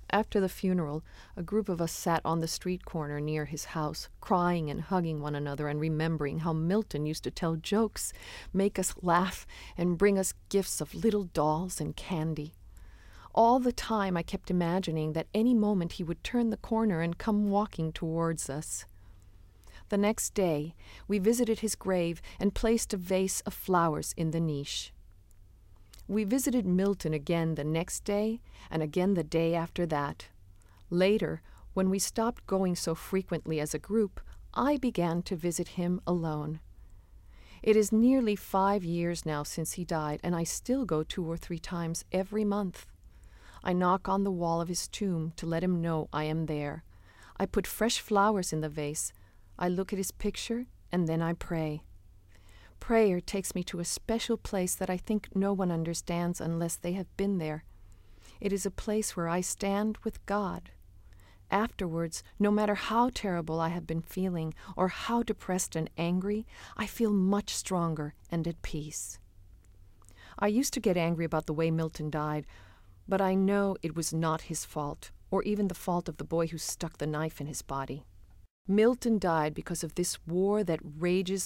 After the funeral, a group of us sat on the street corner near his house, crying and hugging one another and remembering how Milton used to tell jokes, make us laugh, and bring us gifts of little dolls and candy. All the time I kept imagining that any moment he would turn the corner and come walking towards us. The next day, we visited his grave and placed a vase of flowers in the niche. We visited Milton again the next day and again the day after that. Later, when we stopped going so frequently as a group, I began to visit him alone. It is nearly 5 years now since he died, and I still go 2 or 3 times every month. I knock on the wall of his tomb to let him know I am there. I put fresh flowers in the vase. I look at his picture, and then I pray. Prayer takes me to a special place that I think no one understands unless they have been there. It is a place where I stand with God. Afterwards, no matter how terrible I have been feeling or how depressed and angry, I feel much stronger and at peace. I used to get angry about the way Milton died, but I know it was not his fault, or even the fault of the boy who stuck the knife in his body. Milton died because of this war that rages